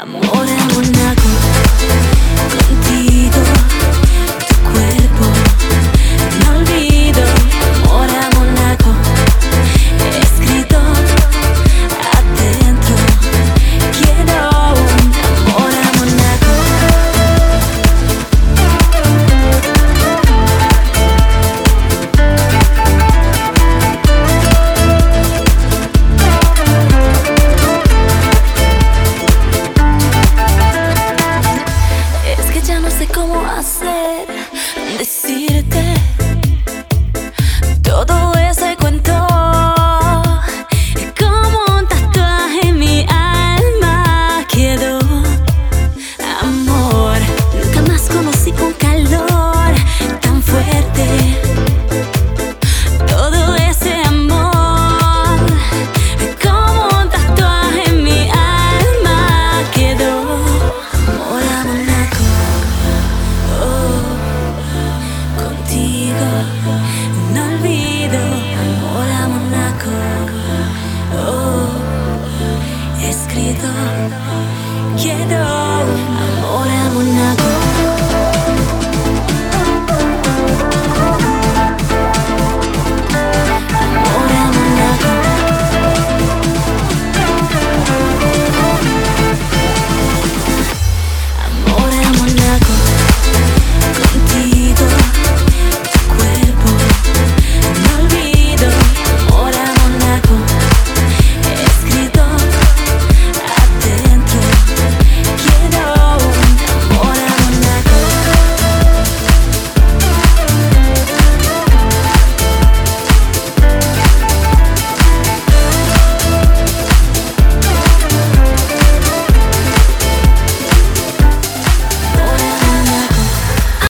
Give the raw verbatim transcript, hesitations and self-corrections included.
Amor a Monaco, contigo, tu cuerpo, no olvido. Amor a Monaco, escrito adentro. Quiero un amor a Monaco. Es que ya no sé cómo hacer, decirte todo ese cuento. Como un tatuaje en mi alma quedó. Amor, nunca más conocí un calor tan fuerte. Todo ese amor, como un tatuaje en mi alma quedó. Amor a Monaco, oh, contigo, no olvido. Amor a Monaco, oh, escrito. Quiero amor a Monaco.